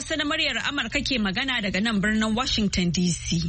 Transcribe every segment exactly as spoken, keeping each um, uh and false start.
Hausa na muryar Amurka ke magana daga nan birnin Washington D C.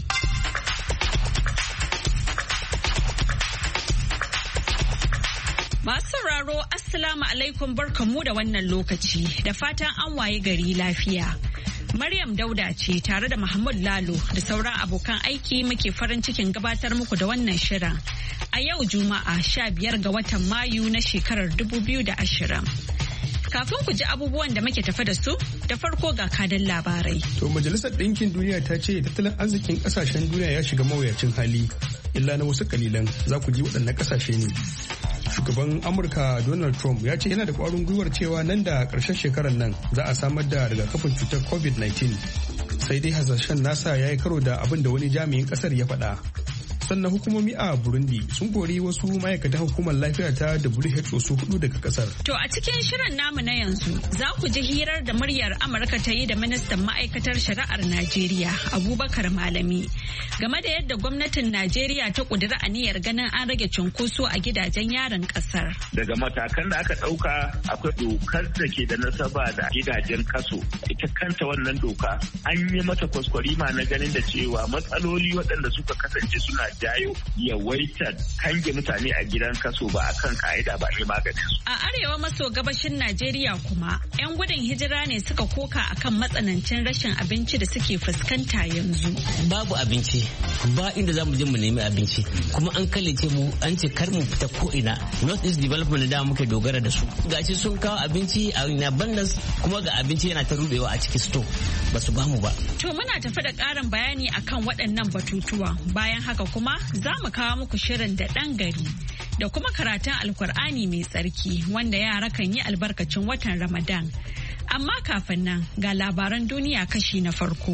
Masu sauraro, Assalamu alaikum, barkamu da wannan lokaci, da fatan an waye gari lafiya. Maryam Dauda ce tare da Mahmud Lalo da sauran abokan aiki muke farin cikin gabatar muku da wannan shirin. A yau Juma'a sha biyar ga watan Mayu na shekarar dubu biyu da ashirin. Kafin ku ji abubuwan da muke tafe da su, da farko ga kadan labarai. To Majalisar Ɗinkin Duniya ta ce tattalin arzikin ƙasashen duniya ya shiga mawuyacin hali, illa na wasu kalilan za ku ji waɗannan ƙasashe ne. Shugaban Amurka Donald Trump ya ce yana da ƙwarin gwiwar cewa nan da ƙarshen shekarar nan za a samar da rigakafin cutar covid nineteen. Sai dai hasashen nasa ya yi karo da abin da wani jami'in ƙasar ya faɗa. Sannan hukumomi a Burundi sun kori wasu ma'aikatan hukumar lafiya ta W H O su hudu daga kasar. To a cikin shirin namu na yanzu za ku ji hirar da muryar Amurka ta yi da ministan ma'aikatar shari'ar Najeriya Abubakar Malami game da yadda gwamnatin Najeriya ta kudura aniyar ganin an rage cunkoso a gidajen yarin kasar. Daga matakan da aka ɗauka akwai dokar da ke da nasaba da gidajen kaso. Ita kanta wannan doka an yi mata kwaskwarima na ganin da cewa matsaloli waɗanda suka kasance suna jayo yawaitar kange mutane a gidan kaso ba a kan ka'ida ba ne maganin su. A arewa maso gabashin Najeriya kuma 'yan gudun hijira ne suka koka akan matsanancin rashin abinci da suke fuskanta yanzu. Babu abinci, ba inda za mu je mu nemi abinci, kuma an kallace mu an ce kar mu fita ko ina. North East Development da muke dogara da su. Gashi sun kawo abinci a abundance kuma ga abinci yana ta rubewa a cikin store ba su bamu ba. To muna tafi da ƙarin bayani akan waɗannan batutuwa. Bayan haka kuma za mu kawo muku shirin da ɗan gari da kuma karatun alkur'ani mai tsarki wanda yara kan yi albarkacin watan Ramadan. Amma kafin nan ga labaran duniya kashi na farko.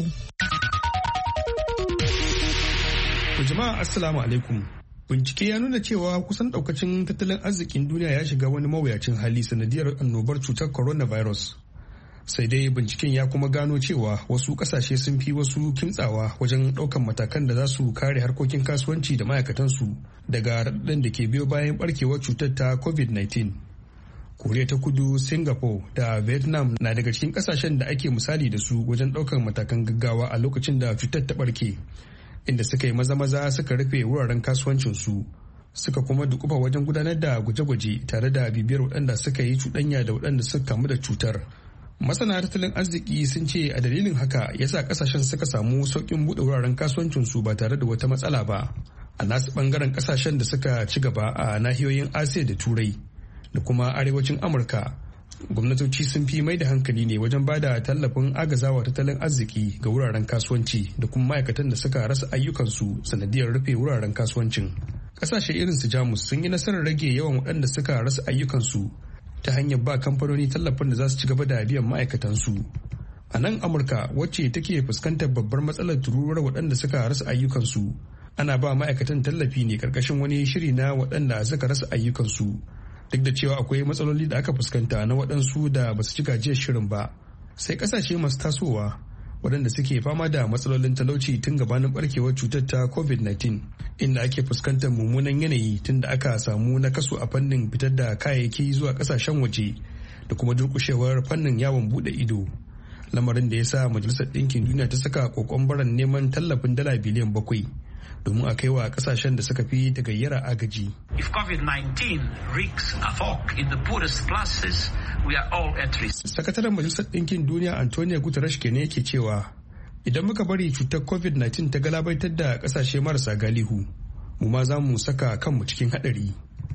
Jama'a assalamu alaikum. Bincike ya nuna cewa kusan daukacin tattalin arzikin duniya ya shiga wani mawuyacin hali sanadiyar annobar cutar coronavirus. Sai dai binciken ya kuma gano cewa wasu kasashe sun fi wasu kimtsawa wajen daukan matakan da za su kare harkokin kasuwanci da ma'aikatansu daga raɗaɗin da ke biyo bayan barkewar cutar ta covid nineteen. Koriya ta Kudu, Singapore da Vietnam na daga cikin kasashen da ake misali da su wajen daukan matakan gaggawa a lokacin da cutar ta barke, inda suka yi maza-maza suka rufe wuraren kasuwancinsu, suka kuma dukufa wajen gudanar da gwaje-gwaje tare da bibiyar waɗanda suka yi cuɗanya da waɗanda suka kamu da cutar. Masana tattalin arziki sun ce a dalilin haka yasa kasashen suka samu sauƙin buɗe wuraren kasuwancinsu ba tare da wata matsala ba. A nasu ɓangaren kasashen da suka ci gaba a nahiyoyin Asiya da Turai da kuma arewacin Amurka, gwamnatoci sun fi mai da hankali ne wajen ba da tallafin agazawa tattalin arziki ga wuraren kasuwanci da kuma ma'aikatan da suka rasa ayyukansu sanadiyar rufe wuraren kasuwancin. Kasashe irin su Jamus sun yi nasarar rage yawan waɗanda suka rasa ayyukansu ta hanyar ba kamfanoni tallafin da za su ci gaba da biyan ma'aikatansu. A nan Amurka, wacce take fuskantar babbar matsalar tururuwar waɗanda suka rasa ayyukansu, ana ba ma'aikatan tallafi ne karkashin wani shiri na waɗanda suka rasa ayyukansu, duk da cewa akwai matsaloli da aka fuskanta na waɗansu da ba su ci gajiyar shirin ba. Sai ƙasashe masu tasowa waɗanda suke fama da matsalolin talauci tun gabanin barkewar cutar ta covid nineteen, inda ake fuskantar mummunan yanayi tun da aka samu nakasu a fannin fitar da kayayyaki zuwa ƙasashen waje da kuma durƙushewar fannin yawon buɗe ido, lamarin da ya sa Majalisar Ɗinkin Duniya ta saka kokon baran neman tallafin dala biliyan bakwai domin a kai wa kasashen da suka fi tagayyara agaji. If covid nineteen wreaks havoc in the poorest classes, we are all at risk. Sakataren Majalisar Ɗinkin Duniya Antonio Guterres kenan yake cewa idan muka bari cutar covid nineteen ta galabaitar da kasashe marasa galihu, mu ma za mu saka kanmu cikin haɗari.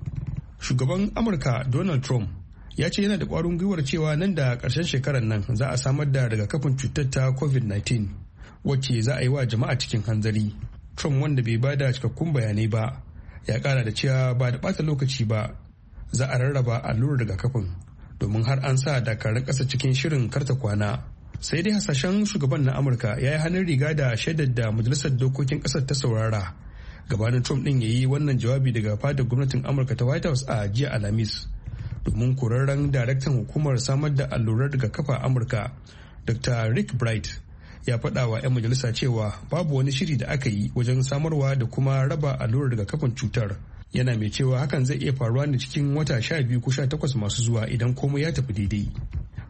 Shugaban Amurka Donald Trump ya ce yana da ƙwarin gwiwar cewa nan da ƙarshen shekarar nan za a samar da rigakafin cutar ta covid nineteen wacce za a yi wa jama'a cikin hanzari. Trump, wanda bai bada cikakkun bayanai ba, ya kara da cewa ba da bata lokaci ba za a rarraba allurar rigakafin domin har an sa dakarun ƙasa cikin shirin karta kwana. Sai dai hasashen shugaban na Amurka ya yi hannun riga da shaidar da majalisar dokokin ƙasar ta saurara gabanin Trump ɗin ya yi wannan jawabi daga fadar gwamnatin Amurka ta White House a jiya Alhamis, domin korarren daraktan hukumar samar da allurar rigakafa Amurka Doctor Rick Bright ya faɗa wa 'yan majalisa cewa babu wani shiri da aka yi wajen samarwa da kuma raba allurar rigakafin cutar, yana mai cewa hakan zai iya faruwa ne cikin wata sha biyu ko sha takwas masu zuwa idan komai ya tafi daidai.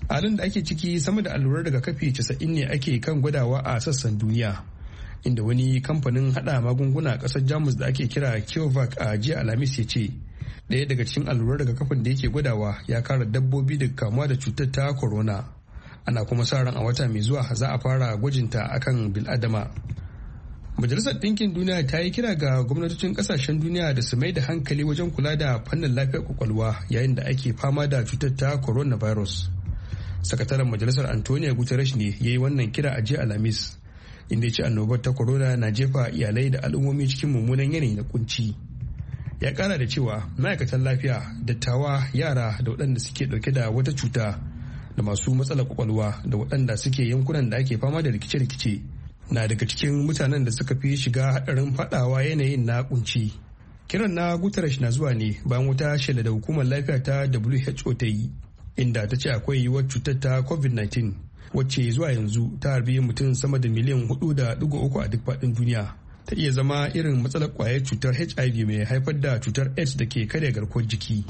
halin da ake ciki sama da allurar rigakafi casa'in ne ake kan gwadawa a sassan duniya, inda wani kamfanin hada magunguna a kasar Jamus da ake kira CureVac a jiya Alhamis ya ce ɗaya daga cikin allurar rigakafin da yake gwadawa ya kare dabbobi daga kamuwa da cutar ta corona. Ana kuma sa ran a wata mai zuwa za a fara gwajinta akan bil'adama. Majalisar Ɗinkin Duniya ta yi kira ga gwamnatocin ƙasashen duniya da su mai da hankali wajen kula da fannin lafiyar kwakwalwa yayin da ake fama da cutar ta coronavirus. Sakataren Majalisar Antonio Guterres ne ya yi wannan kira a jiya Alhamis, inda ya ce annobar ta corona na jefa iyalai da al'ummomi cikin mummunan yanayi na kunci. Ya kara da cewa ma'aikatan lafiya, dattawa, yara da waɗanda suke ɗauke da wata cuta da masu matsalar kwakwalwa da waɗanda suke yankunan da ake fama da rikice-rikice na daga cikin mutanen da suka fi shiga haɗarin faɗawa yanayin na kunci. Kiran na Guterres na zuwa ne bayan wata shela da hukumar lafiya ta W H O ta yi, inda ta ce akwai yiwuwar cutar ta covid nineteen wacce zuwa yanzu ta harbi mutum sama da miliyan hudu da digo uku a duk faɗin duniya. Ta iya zama irin matsalar kwayar cutar H I V mai haifar da cutar AIDS da ke karya garkuwar jiki.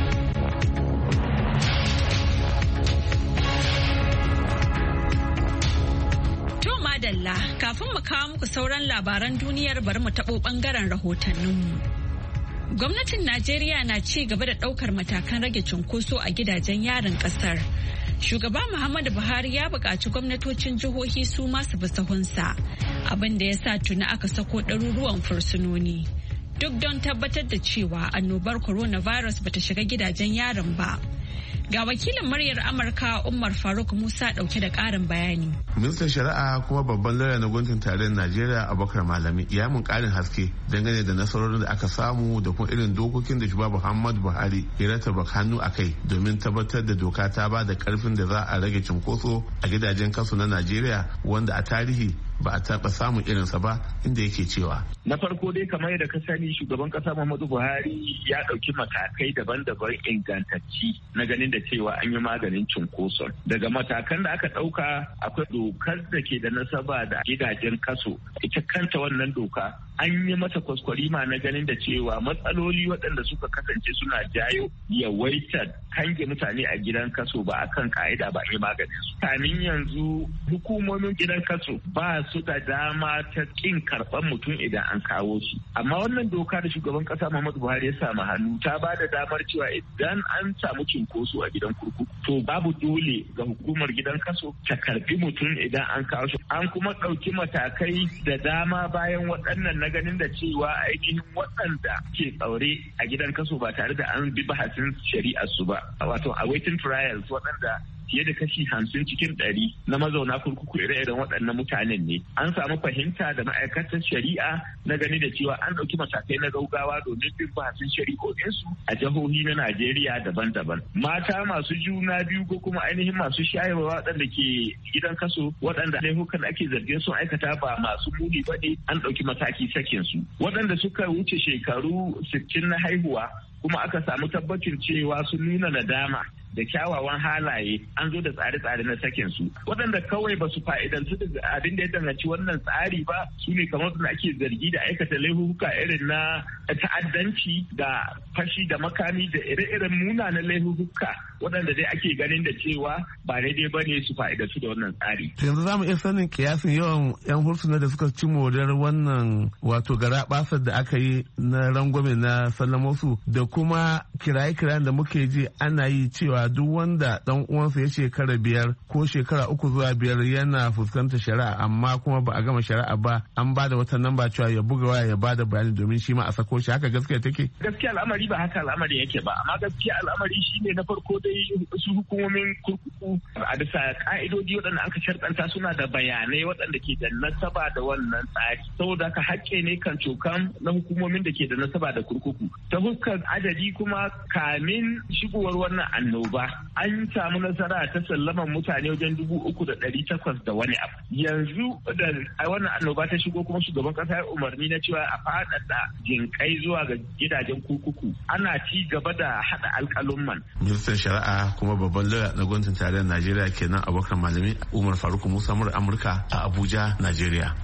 Madalla, kafin mu kawo muku sauran labaran duniyar bari mu taɓo ɓangaren rahotanninmu. Gwamnatin Najeriya na ci gaba da ɗaukar matakan rage cunkoso a gidajen yarin ƙasar. Shugaba Muhammadu Buhari ya buƙaci gwamnatocin jihohi su masu bi sahunsa, abin da ya sa tuni aka sako ɗaruruwan fursunoni. Duk don tabbatar da cewa annobar coronavirus bata shiga gidajen yarin ba. Ga wakilin muryar Amurka Umar Faruk Musa dauke da karin bayani. Ministan Shari'a kuma babban lauya na gwamnatin tarayyar Najeriya Abubakar Malami ya mun karin haske dangane da nasarorin da aka samu da kuma irin dokokin da shugaba Muhammadu Buhari ya rataba hannu a kai domin tabbatar da doka ta ba da karfin da za a rage cunkoso a gidajen kasu na Najeriya wanda a tarihi ba a taɓa samun irinsa ba, inda yake cewa. Na farko dai kamar yadda ka sani shugaban kasa Muhammadu Buhari ya ɗauki matakai daban-daban ingantacci na ganin da cewa an yi maganin cunkoson. Daga matakan da aka ɗauka akwai dokar da ke da nasaba da gidajen kaso. Ita kanta wannan doka an yi mata kwaskwarima na ganin da cewa matsaloli waɗanda suka kasance suna jayo yawaitar kange mutane a gidan kaso ba a kan ka'ida ba a yi maganin su. Kamin yanzu hukumomin gidan kaso ba su da dama ta kin karɓar mutum idan an kawo shi. Amma wannan doka da shugaban ƙasa Muhammadu Buhari ya samu hannu ta ba da damar cewa idan an samu cinkoso a gidan kurkuku to babu dole ga hukumar gidan kaso ta karɓi mutum idan an kawo shi. An kuma ɗauki matakai da dama bayan waɗannan na ganin da cewa ainihin waɗanda ke tsaure a gidan kaso ba tare da an bi bahasin shari'ar su ba, wato awaiting trials, waɗanda fiye da kashi hamsin cikin ɗari na mazauna kurkuku ire-iren waɗannan mutanen ne. An samu fahimta da ma'aikatar shari'a na gani da cewa an ɗauki matakai na gaugawa domin bin bahasin shari'o'insu a jihohi na Najeriya daban-daban. Mata masu juna biyu ko kuma ainihin masu shayarwa waɗanda ke gidan kaso waɗanda laifukan ake zargin sun aikata ba masu muni ba ne, an ɗauki mataki sakin su. Waɗanda suka wuce shekaru sittin na haihuwa kuma aka samu tabbacin cewa sun nuna nadama da kyawawan halaye, an zo da tsare-tsare na sakin su. Waɗanda kawai ba su fa'idantu da abin da ya danganci wannan tsari ba su ne kamar da ake zargi da aikata laifuka irin na ta'addanci da fashi da makami da ire-iren munanan laifuka waɗanda dai ake ganin da cewa ba daidai ba ne su fa'idantu da wannan tsari. Yanzu za mu iya sanin kiyasin yawan 'yan hursuna da suka ci moriyar wannan wato gara basar da aka yi na rangwame na sallamosu da kuma kiraye-kirayen da muke ji ana yi cewa duk wanda dan uwansa ya shekara biyar ko shekara uku zuwa biyar yana fuskantar shari'a amma kuma ba a gama shari'a ba, an ba da wata namba cewa ya buga waya ya ba da bayani domin shi ma a sako shi. Haka gaskiya take? Gaskiya al'amari ba haka al'amari yake ba, amma gaskiya al'amari shine na farko dai su hukumomin kurkuku a bisa ka'idodi waɗanda aka sharɗanta suna da bayanai waɗanda ke da nasaba da wannan tsari, saboda haka haƙƙe ne kan cokan na hukumomin da ke da nasaba da kurkuku. Ta fuskar adadi kuma kamin shigowar wannan annoba ba an samu nasara ta sallaman mutane wajen dubu uku da ɗari takwas da wani abu. Yanzu da wannan annoba ta shigo kuma shugaban kasa ya umarni na cewa a faɗaɗa jinkai zuwa ga gidajen kurkuku, ana ci gaba da haɗa alƙalumman. Ministan Shari'a kuma babban lauya na gwamnatin tarayyar Najeriya kenan Abubakar Malami. Umar Faruk Musa mur Amurka a Abuja, Najeriya.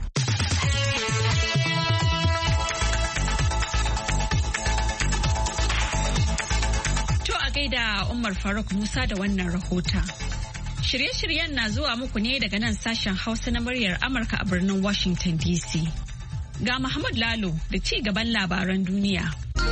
da Umar Faruk Musa da wannan rahota. Shirye-shiryen na zuwa muku ne daga nan sashen Hausa na muryar Amurka a birnin Washington D C. Ga Muhammad Lalo da ci gaban labaran duniya.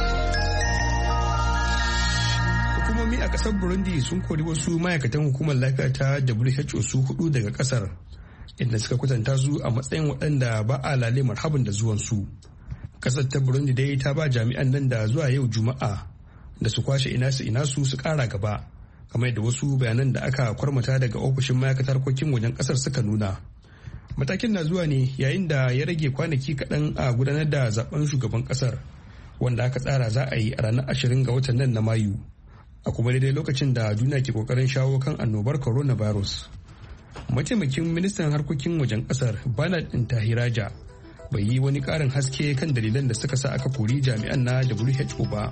Hukumomi a kasar Burundi sun kori wasu ma'aikatan hukumar lafiya ta W H O su hudu daga kasar, inda suka kwatanta su a matsayin waɗanda ba a lale marhaban da zuwan su. Kasar ta Burundi dai ta ba jami'an nan da zuwa yau Juma'a da su kwashe ina su ina su su kara gaba, kamar yadda wasu bayanan da aka kwarmata daga ofishin ma'aikatar harkokin wajen kasar suka nuna. Matakin na zuwa ne yayin da ya rage kwanaki kaɗan a gudanar da zaben shugaban kasar, wanda aka tsara za a yi a ranar ashirin ga watan nan na Mayu, a kuma daidai lokacin da duniya ke kokarin shawo kan annobar coronavirus. Mataimakin ministan harkokin wajen kasar Bernard Ntahiraja bai yi wani ƙarin haske kan dalilan da suka sa aka kori jami'an na W H O ba.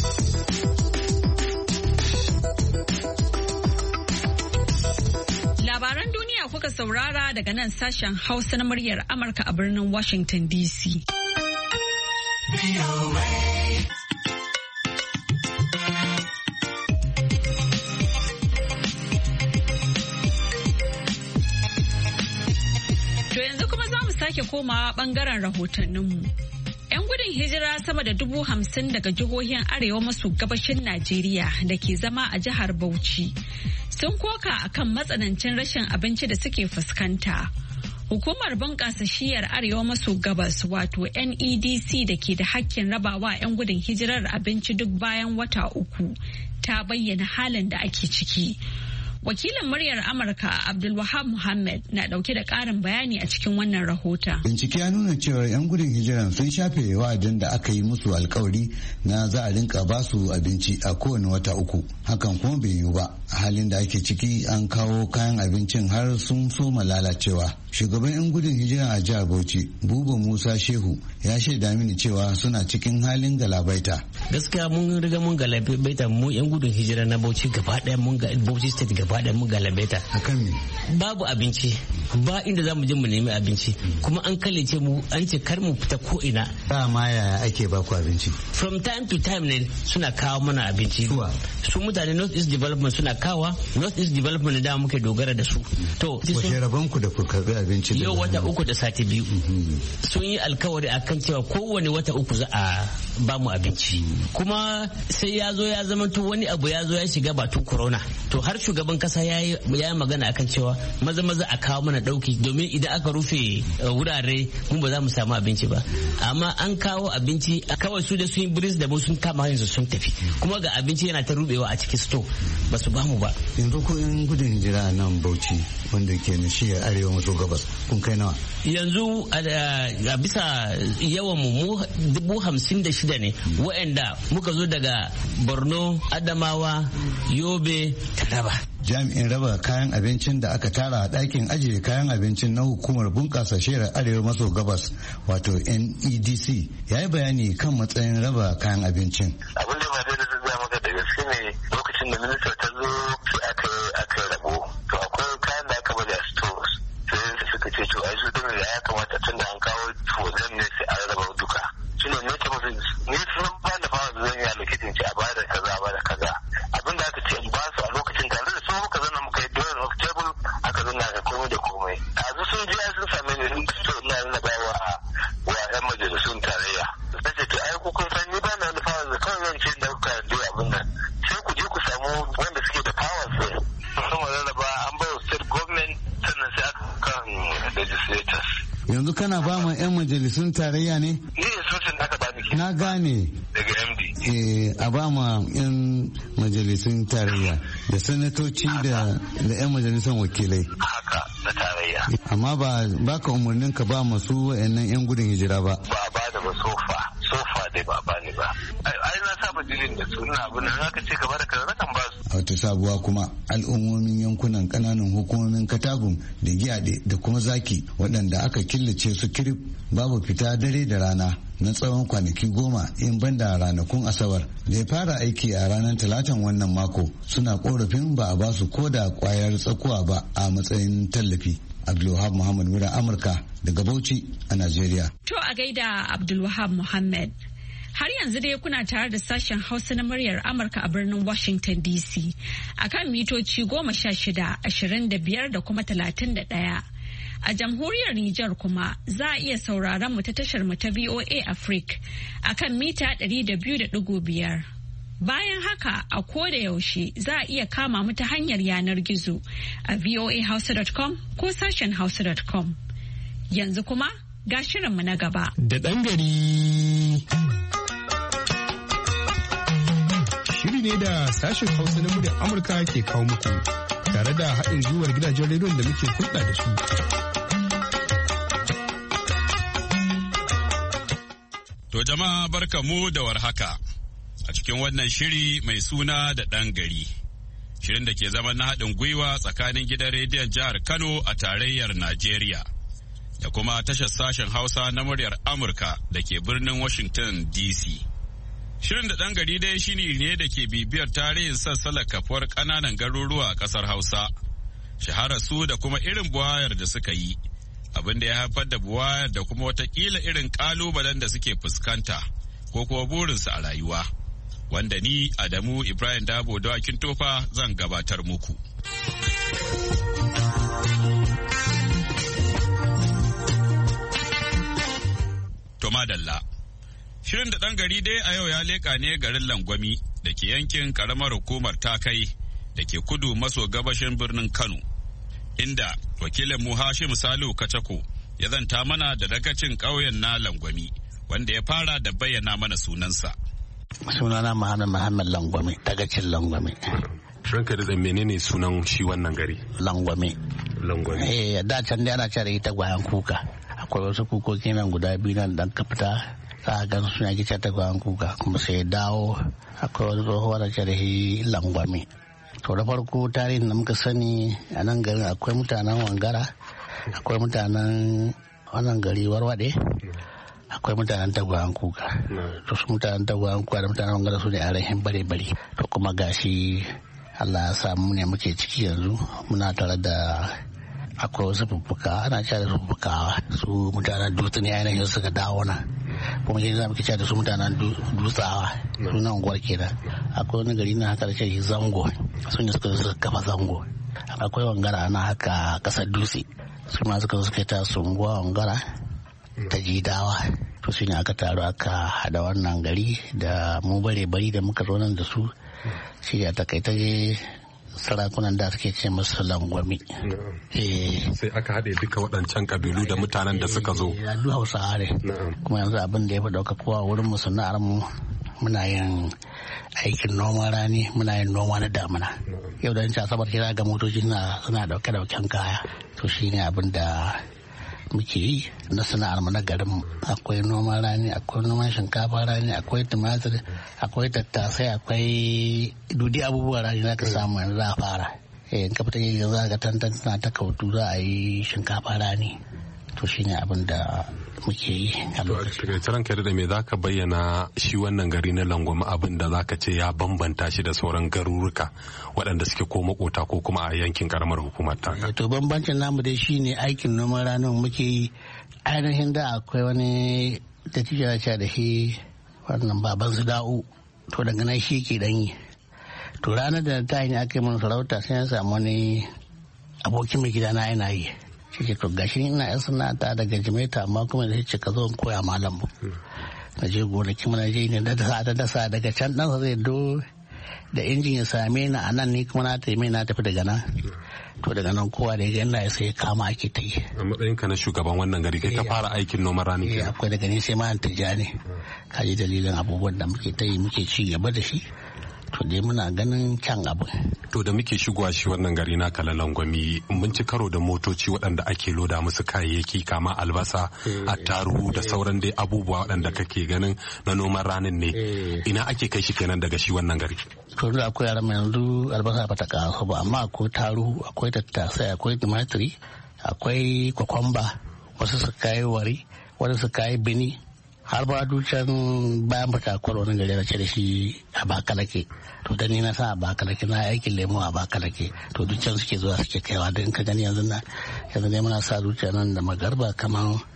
Labaran duniya kuka saurara daga nan sashen Hausa na muryar Amurka a birnin Washington D C. To yanzu kuma za mu sake komawa bangaren rahotanninmu. 'Yan gudun hijira sama da dubu hamsin daga jihohin arewa maso gabashin Najeriya da ke zama a jihar Bauchi sun koka akan matsanancin rashin abinci da suke fuskanta. Hukumar bunƙasa shiyar arewa maso gabas wato N E D C da ke da hakkin rabawa 'yan gudun hijirar abinci duk bayan wata uku ta bayyana halin da ake ciki. Wakilin muryar Amurka Abdulwahab Muhammad na dauke da karin bayani a cikin wannan rahoton. Bincike ya nuna cewa 'yan gudun hijiran sun shafe wa'adin da aka yi musu alkawari na za a rinka ba su abinci a kowane wata uku. Hakan kuma bai yiwu ba. A halin da ake ciki an kawo kayan abincin har sun soma lalacewa. Shugaban 'yan gudun hijiran a jihar Bauchi, Buba Musa Shehu, ya shaida mini cewa suna cikin halin galabaita. Gaskiya mun riga mun galabaita mu 'yan gudun hijira na Bauchi gaba ɗaya mun ga Bauchi state gaba da mu galabeta. Akan me? Babu abinci, ba inda za mu je mu nemi abinci, kuma an kalice mu an ce kar mu fita ko ina. Ba ma yaya ake ba ku abinci? From time to time ne suna kawo mana abinci. Su mutane North East Development suna kawo, North East Development da muke dogara da su. To, wace rabon ku da ku karbi abinci? Yau wata uku da sati biyu. Sun yi alkawari akan cewa kowane wata uku za a ba mu abinci. Kuma sai ya zo ya zama to wani abu ya zo ya shiga batun corona. To har shugaban kasa ya yi magana akan cewa maza maza a kawo mana dauki domin idan aka rufe wurare mun ba za mu samu abinci ba. Amma an kawo abinci kawai su da sun yi biris da mu sun kama yanzu sun tafi. Kuma ga abinci yana ta rubewa a cikin sto ba su ba mu ba. Yanzu ko in gudun hijira nan Bauchi wanda ke nishiyar arewa maso gabas kun kai nawa? Yanzu a bisa yawan mu dubu hamsin da shida ne waɗanda muka zo daga Borno, Adamawa, Yobe, Taraba. Jami'in raba kayan abincin da aka tara a ɗakin ajiye kayan abincin na hukumar bunƙasa shiyar arewa maso gabas wato N E D C ya yi bayani kan matsayin raba kayan abincin. Abin da ba da zai maka da gaske ne lokacin da minista ta zo sai aka aka rabo. To akwai kayan da aka bari a stores sai suka ce to ai su da ya kamata tun da an kawo to ne sai a raba duka. Shine ne ke musu ni sun ba da fara zan yi allocating ce a bada kaza a bada kaza. Abin da aka ce in ba su a lokacin tare da su muka zana muka yi drawing of table aka zana ga komai da komai. A zu sun je sun same ni sun fito ina nuna ba wa wa yan majalisun tarayya. Sai ce to ai ku kun san ni ba na da fara kawai zan ce da kuka yi abin nan. Sai ku je ku samu wanda suke da power sai. Sun rarraba an bai wa state government sannan sai aka kan legislators. Yanzu kana ba ma 'yan majalisun tarayya ne? Ni instruction aka ba ni. Na gane. Daga M D. Eh, a ba ma 'yan majalisun tarayya da sanatoci da 'yan majalisun wakilai. Haka na tarayya. Amma ba baka umarnin ka ba masu wa'annan 'yan gudun hijira ba. Ba ba da ba sofa. Sofa dai ba ba ni ba. Ai na saba dilin da su ina abin nan aka ce ka bada kaza kan ba su. A wata sabuwa kuma al'ummomin yankunan kananan hukumomin Katagun da Giyade da kuma Zaki waɗanda aka killace su kirif babu fita dare da rana na tsawon kwanaki goma in banda ranakun Asabar da ya fara aiki a ranar Talatan wannan mako suna korafin ba a basu ko da kwayar tsakuwa ba a matsayin tallafi. Abdulwahab Muhammad Mura Amurka daga Bauchi a Najeriya. To a gaida Abdulwahab Muhammad. Har yanzu dai kuna tare da sashen Hausa na muryar Amurka a birnin Washington D C a kan mitoci goma sha shida, ashirin da biyar da kuma talatin da ɗaya. A jamhuriyar Nijar kuma za a iya sauraron mu ta tashar mu ta V O A Africa a kan mita ɗari da biyu da ɗigo biyar. Bayan haka a koda yaushe za a iya kama mu ta hanyar yanar gizo a voa hausa dot com ko sashen hausa dot com. Yanzu kuma ga shirinmu na gaba. Da ɗan gari. Shiri ne da sashen Hausa na muryar Amurka ke kawo muku tare da haɗin gwiwar gidajen rediyon da muke hulɗa da su. To jama'a barkamu da warhaka a cikin wannan shiri mai suna da ɗan gari. Shirin da ke zama na haɗin gwiwa tsakanin gidan rediyon jihar Kano a tarayyar Najeriya da kuma tashar sashen Hausa na muryar Amurka da ke birnin Washington D C. Shirin da ɗan gari dai shine ne da ke bibiyar tarihin sassalar kafuwar ƙananan garuruwa a ƙasar Hausa, shahararsu da kuma irin buwayar da suka yi, abin da ya haifar da buwayar da kuma watakila irin ƙalubalen da suke fuskanta ko kuma burinsu a rayuwa, wanda ni Adamu Ibrahim Dabo Dawakin Tofa zan gabatar muku. To madalla. Shirin da ɗan gari dai a yau ya leƙa ne garin Langwami da ke yankin ƙaramar hukumar Takai da ke kudu maso gabashin birnin Kano, inda wakilin mu Hashim Salihu Kacako ya zanta mana da dagacin ƙauyen na Langwami, wanda ya fara da bayyana mana sunansa. Sunana Muhammad Muhammad Langwami, dagacin Langwami. Ranka da menene sunan shi wannan gari? Langwami. Langwami. Eh, da can dai ana cewa ita gwayan kuka. Akwai wasu kukoki nan guda biyu nan dan ka fita. Za a gan suna gice ta gwayan kuka kuma sai dawo akwai wani tsohuwa da ce da shi Langwami. To da farko tarihin da muka sani a nan garin akwai mutanen Wangara, akwai mutanen wannan gari Warwade, akwai mutanen Tagwayen Kuka. To su mutanen Tagwayen Kuka da mutanen Wangara su ne ainihin bare-bare. To kuma gashi Allah ya samu ne muke ciki yanzu muna tare da akwai wasu fuffuka ana cewa da su fuffukawa su mutanen dutse ne ainihin suka dawo nan. Kuma shi za mu kica da su mutanen dutsawa sunan unguwar kenan. Akwai wani gari na haka da ce Zango sun yi suka suka kafa Zango. Akwai Wangara na haka kasar dutse su ma suka suka ta sunguwa Wangara ta Jidawa. To shi ne aka taru aka hada wannan gari da mu bare bari da muka zo nan da su shi ya takaita sarakunan da suke ce musu Langwami. Sai aka haɗe duka waɗancan ƙabilu da mutanen da suka zo. Ya duk Hausawa ne. Kuma yanzu abin da ya fi ɗauka kowa wurin mu sana'ar mu muna yin aikin noman rani muna yin noma na damina. Yau da yanci asabar kira ga motoci suna ɗauke ɗauken kaya. To shi ne abin da muke yi na sana'ar mu na garin. Akwai noman rani, akwai noman shinkafa rani, akwai tumatir, akwai tattasai, akwai dudi abubuwa rani za ka samu yanzu za a fara. Eh, in ka fita yi za ka tantan tana ta kautu za a yi shinkafa rani. To shi ne abin da muke yi a lokacin. To a da me za ka bayyana shi wannan gari na Langwami abin da za ka ce ya bambanta shi da sauran garuruka waɗanda suke ko makota ko kuma a yankin karamar hukumar ta. To bambancin namu dai shi ne aikin noman ranar muke yi. Ainihin da akwai wani da tijara ce da shi wannan baban su da'u. To daga nan shi ke dan yi. To ranar da ta yi aka yi mana sarauta sai ya samu wani abokin mai gida na yana yi. Shi ce to gashi ina yan sana'ata daga Jimeta amma kuma da shi ka zo in koya malam mu. Na je gonaki mana je ne da dasa da dasa daga can ɗansa zai do da injin ya same ni a nan ni kuma na taimi na tafi daga nan. To daga nan kowa da ya ga sai kama ake ta yi. A matsayin ka na shugaban wannan gari kai ka fara aikin noman rani. Eh akwai daga ni sai ma ta ja ne. Ka ji dalilin abubuwan da muke ta yi muke ci gaba da shi. To dai muna ganin can abu. To da muke shigowa shi wannan gari na kala Langwami mun ci karo da motoci waɗanda ake loda musu kayayyaki kama albasa, attaruhu da sauran dai abubuwa waɗanda kake ganin na noman ranin ne. Ina ake kai shi kenan daga shi wannan gari? To da akwai yaran yanzu albasa ba ta kawo ba amma akwai taruhu, akwai tattasai, akwai tumatiri, akwai kwakwamba, wasu su kayi wari, wasu su kayi bini. Har ba ducan bayan fatakwar wani gari na ce da shi a Bakalake. To da ni na sa a Bakalake na aikin lemo a Bakalake. To ducan suke zuwa suke kaiwa don ka gani yanzu na yanzu ne muna sa duca nan da magarba kamar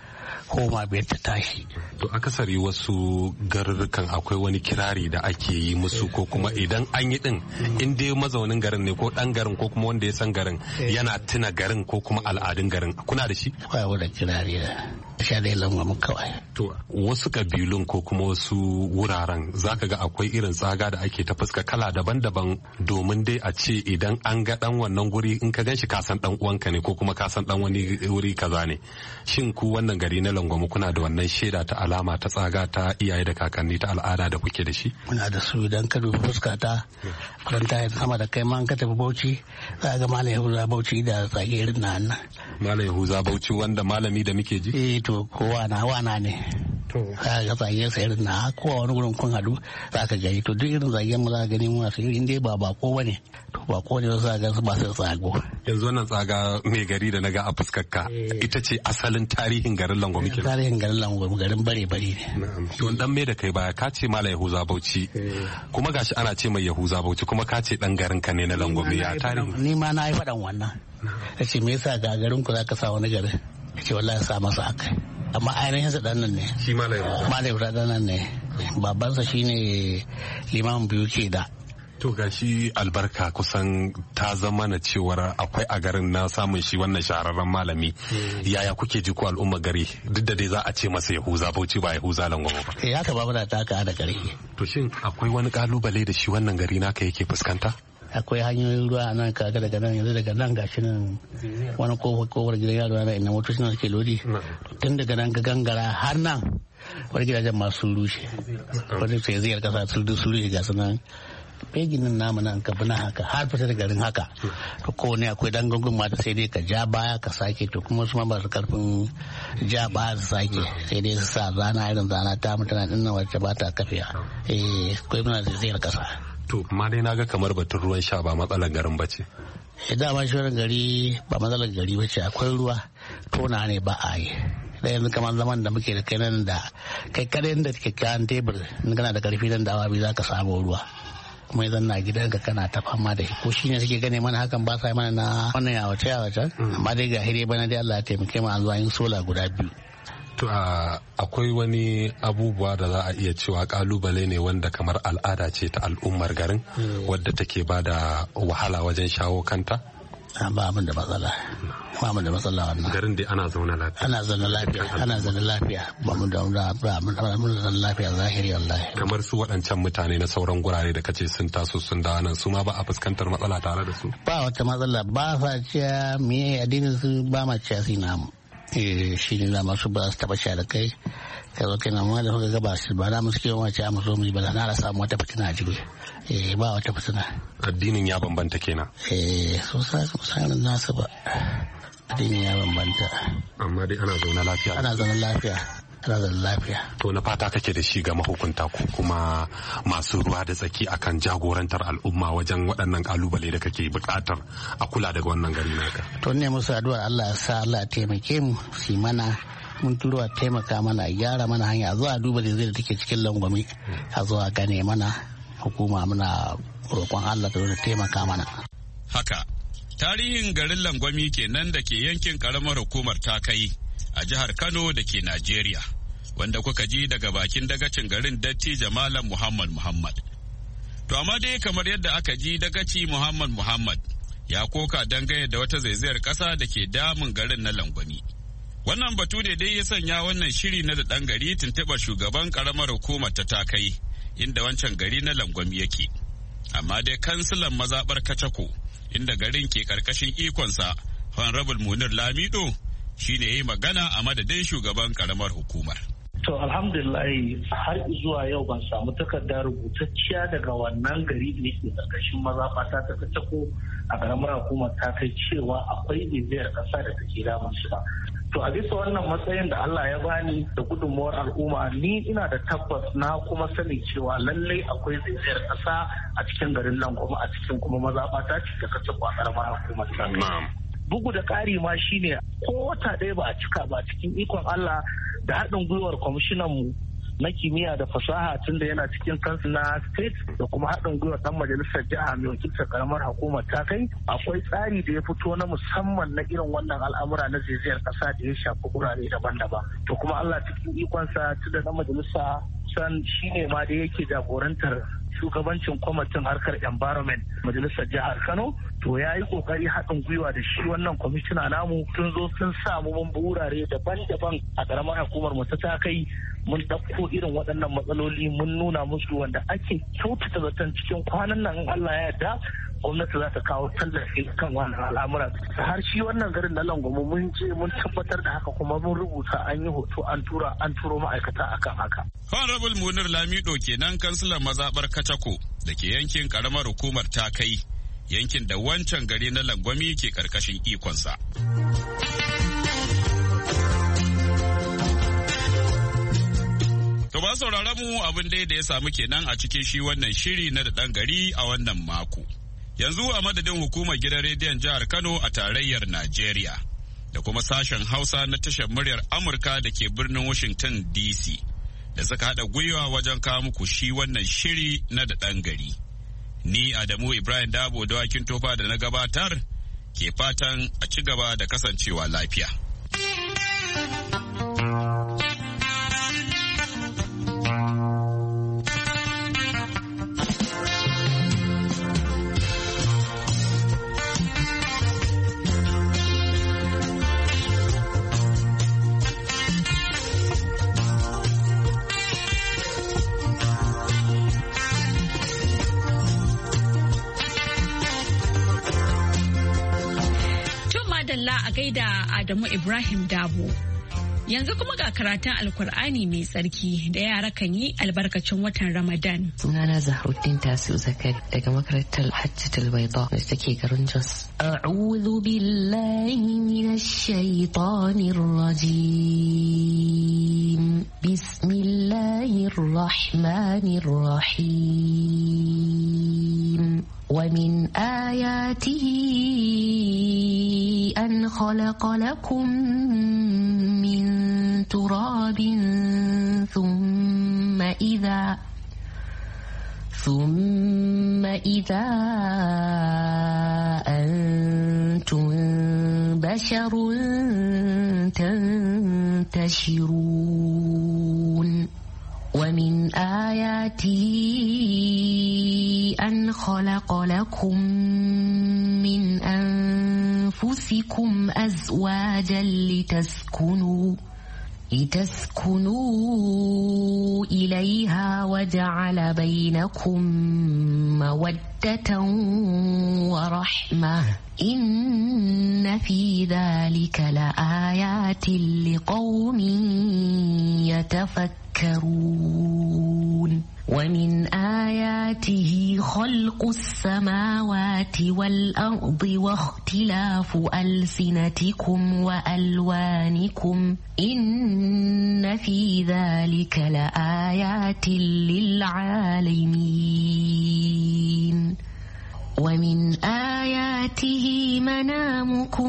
koma biyar ta tashi. To akasari wasu garurrukan akwai wani kirari da ake yi musu ko kuma idan an yi din in dai mazaunin garin ne ko dan garin ko kuma wanda ya san garin yana tuna garin ko kuma al'adun garin, kuna da shi? Akwai wani kirari da sha da lamgamu kawai. To wasu kabilun ko kuma wasu wuraren zaka ga akwai irin tsaga da ake ta fuska kala daban-daban domin dai a ce idan an ga dan wannan guri in ka gan shi ka san dan uwanka ne ko kuma ka san dan wani wuri kaza ne. Shin ku wannan gari na Langwamu kuna da wannan shaida ta alama ta tsaga ta iyaye da kakanni ta al'ada da kuke da shi? Muna da su idan ka dubi fuska ta faranta sama da kai ma ka tafi Bauchi za ga Malam Yahuza Bauchi da tsage irin na nan. Malam Yahuza Bauchi wanda malami da muke ji? Eh to kowa na wana ne. To ka ga tsage sa irin na kowa wani gurin kun hadu za ka gani to duk irin zagen mu za ka gani muna su in dai ba bako bane to bako ne za ka ga su ba su tsago. Yanzu wannan tsaga mai gari da naga a fuskar ka ita ce asalin tarihin garin Langwamu kenan. Tarihin garin Langwamu garin bare bare ne. To dan me da kai baya ka ce Malam Yahuza Bauchi kuma gashi ana ce mai Yahuza Bauchi kuma ka ce dan garin ka ne na Langwamu ya tarihi. Ni ma na yi faɗan wannan. Kace me yasa ga garin ku zaka sa wani garin? Kace wallahi sa masa haka. Amma ainihin sa dan nan ne. Shi Malam Yahuza. Malam Yahuza dan nan ne. Babansa shine limamin biyu ke da. To gashi albarka kusan ta zama na cewar akwai a garin na samun shi wannan shahararren malami. Yaya kuke ji ko al'umma gari duk da dai za a ce masa Yahuza Bauchi ba Yahuza Langwamu ba. Eh haka ba muna taka da gari. To shin akwai wani kalubale da shi wannan gari naka yake fuskanta? Akwai hanyoyin ruwa a nan kaga daga nan yanzu daga nan gashi nan wani kofar kofar gidan yaro na inda motocin suke lodi tun daga nan ga gangara har nan wani gidajen masu rushe wani sai zai kasa sun su rushe ga sunan beginin namu nan ka bi na haka har fita da garin haka to kowane akwai dan gangun mata sai dai ka ja baya ka sake to kuma su ma ba su karfin ja baya su sake sai dai su sa zana irin zana ta mutane din nan wacce ba ta kafiya eh akwai muna da zai kasa. To amma dai naga kamar batun ruwan sha ba matsalar garin bace. Eh dama shi gari ba matsalar gari bace akwai ruwa tona ne ba a yi. Da yanzu kamar zaman da muke da kai nan da kai kadai da kyakkyawan tebur in kana da karfi nan da awa biyu zaka samu ruwa. Kuma idan na gidan ka kana ta fama da shi ko shi ne suke gane mana hakan ba sa mana na wannan yawace yawace amma dai ga hire bana dai Allah ya taimake mu an zuwa yin sola guda biyu. To akwai wani abubuwa da za a iya cewa kalubale ne wanda kamar al'ada ce ta al'ummar garin wadda take ba da wahala wajen shawo kanta? Ba abin da matsala. Ba mu da matsala wannan. Garin dai ana zaune lafiya. Ana zaune lafiya. Ana zaune lafiya. Ba mu da ba mu da zaune lafiya zahiri wallahi. Kamar su waɗancan mutane na sauran gurare da kace sun taso sun dawo nan su ma ba a fuskantar matsala tare da su. Ba wata matsala ba sa ciya me addinin su ba ma ciya su namu. Eh shi ne da masu ba su taba da kai ka zo kai na mu da kuka gaba su ba na musu kewa wace a maso mu ba na rasa mu wata fitina a jibi eh ba wata fitina. Addinin ya bambanta kenan. Eh so sa su sanin nasu ba addinin ya bambanta amma dai ana zaune lafiya. Ana zaune lafiya. Ana zaune lafiya. To na fata kake da shi ga mahukunta ko kuma masu ruwa da tsaki akan jagorantar al'umma wajen waɗannan kalubale da kake buƙatar a kula daga wannan gari naka. To ne musu addu'ar Allah ya sa Allah ya taimake mu su mana mun turo a taimaka mana a gyara mana hanya a zuwa duba da zai da take cikin Langwami a zuwa gane mana hukuma muna roƙon Allah da zai taimaka mana. Haka tarihin garin Langwami kenan da ke yankin karamar hukumar Takai a jihar Kano da ke Najeriya, wanda kuka ji daga bakin dagacin garin Dattijo Malam Muhammad Muhammad. To amma dai kamar yadda aka ji dagaci Muhammad Muhammad ya koka dangane da wata zaizayar ƙasa da ke damun garin na Langwami. Wannan batu ne dai ya sanya wannan shiri na da ɗan gari tuntuɓar shugaban ƙaramar hukumar ta Takai, inda wancan gari na Langwami yake. Amma dai kansilan mazaɓar Kacako, inda garin ke ƙarƙashin ikonsa, Honorable Munir Lamido, shi ne ya yi magana a madadin shugaban karamar hukumar. To alhamdulillah har zuwa yau ban samu takarda rubutacciya daga wannan gari da yake karkashin mazaɓata ta Kacako a karamar hukumar ta kai cewa akwai zaizayar ƙasa da take damun shi ba. To a bisa wannan matsayin da Allah ya bani da gudunmuwar al'umma ni ina da tabbas na kuma sani cewa lallai akwai zaizayar ƙasa a cikin garin nan kuma a cikin kuma mazaɓata ce ta Kacako a karamar hukumar ta kai. Bugu da ƙari ma shine ko wata ɗaya ba a cika ba cikin ikon Allah da haɗin gwiwar kwamishinan mu na kimiyya da fasaha tunda yana cikin kansu na state da kuma haɗin gwiwa ɗan majalisar jiha mai wakiltar karamar hukumar ta kai akwai tsari da ya fito na musamman na irin wannan al'amura na zaizayar ƙasa da ya shafi wurare daban-daban. To kuma Allah cikin ikonsa tunda ɗan majalisa san shi ne ma da yake jagorantar shugabancin kwamitin harkar environment majalisar jihar Kano to ya yi kokari haɗin gwiwa da shi wannan kwamishina namu sun zo sun samu mun wurare daban-daban a ƙaramar hukumar mu ta kai mun ɗauko irin waɗannan matsaloli mun nuna musu wanda ake kyautata zaton cikin kwanan nan in Allah ya yarda gwamnati za ta kawo tallafi kan wannan al'amura har shi wannan garin na Langomo mun je mun tabbatar da haka kuma mun rubuta an yi hoto an tura an turo ma'aikata akan haka. Honorable Munir Lamido kenan kansilan mazaɓar Kacako da ke yankin karamar hukumar ta kai yankin da wancan gari na Langwami ke karkashin ikonsa. To ba sauraron mu abin dai da ya samu kenan a cikin shi wannan shiri na da ɗan gari a wannan mako. Yanzu a madadin hukumar gidan rediyon jihar Kano a tarayyar Najeriya da kuma sashen Hausa na tashar muryar Amurka da ke birnin Washington D C da suka haɗa gwiwa wajen kawo muku shi wannan shiri na da ɗan gari. Ni Adamu Ibrahim Dabo da wakin tofa da na gabatar ke fatan a ci gaba da kasancewa lafiya. A gaida Adamu Ibrahim Dabo. Yanzu kuma ga karatun Alkur'ani mai tsarki da yara kan yi albarkacin watan Ramadan. Sunana Zahruddin Tasiu Zakari daga makarantar Hajjatul Baida da take garin Jos. A'udhu billahi minash shaitanir rajim. Bismillahir rahmanir rahim. ومن آياته أن خلق لكم من تراب ثم إذا ثم إذا أنتم بشر تنتشرون ومن آياته أن خلق لكم من أنفسكم أزواجا لتسكنوا لتسكنوا إليها وجعل بينكم مودة ورحمة إن في ذلك لآيات لقوم يتفكرون ومن آياته خلق السماوات والأرض واختلاف ألسنتكم وألوانكم إن في ذلك لآيات للعالمين ومن آياته منامكم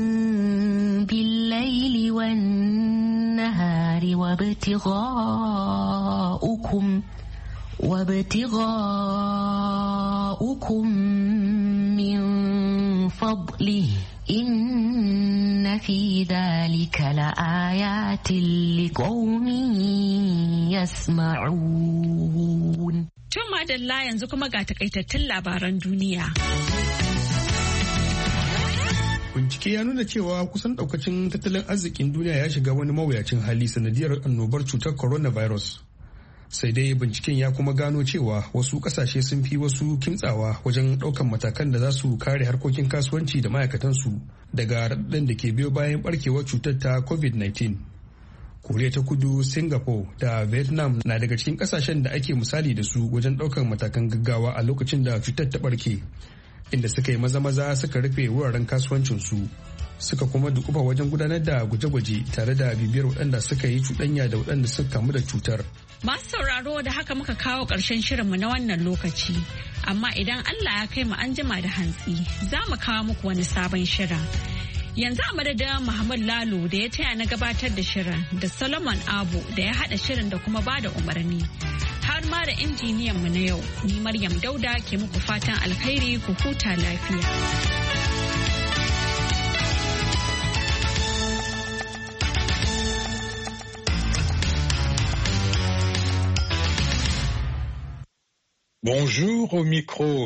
بالليل والنهار وابتغاؤكم وابتغاؤكم من فضله إن في ذلك لآيات لقوم يسمعون. Tun madalla yanzu kuma ga takaitattun labaran duniya. Bincike ya nuna cewa kusan daukacin tattalin arzikin duniya ya shiga wani mawuyacin hali sanadiyar annobar cutar coronavirus. Sai dai binciken ya kuma gano cewa wasu kasashe sun fi wasu kimtsawa wajen daukan matakan da za su kare harkokin kasuwanci da ma'aikatansu daga raɗaɗin da ke biyo bayan barkewar cutar ta covid nineteen. Koriya ta Kudu, Singapore da Vietnam na daga cikin kasashen da ake misali da su wajen ɗaukar matakan gaggawa a lokacin da cutar ta barke, inda suka yi maza-maza suka rufe wuraren kasuwancinsu, suka kuma dukufa wajen gudanar da gwaje-gwaje tare da bibiyar waɗanda suka yi cuɗanya da waɗanda suka kamu da cutar. Masu sauraro da haka muka kawo ƙarshen shirinmu na wannan lokaci, amma idan Allah ya kai mu an jima da hantsi za mu kawo muku wani sabon shirin. Yanzu a madadin Muhammad Lalo da ya taya na gabatar da shirin da Solomon Abu da ya haɗa shirin da kuma bada umarni. Har ma da injiniyan mu na yau, ni Maryam Dauda ke muku fatan alkhairi ku huta lafiya. Bonjour au micro.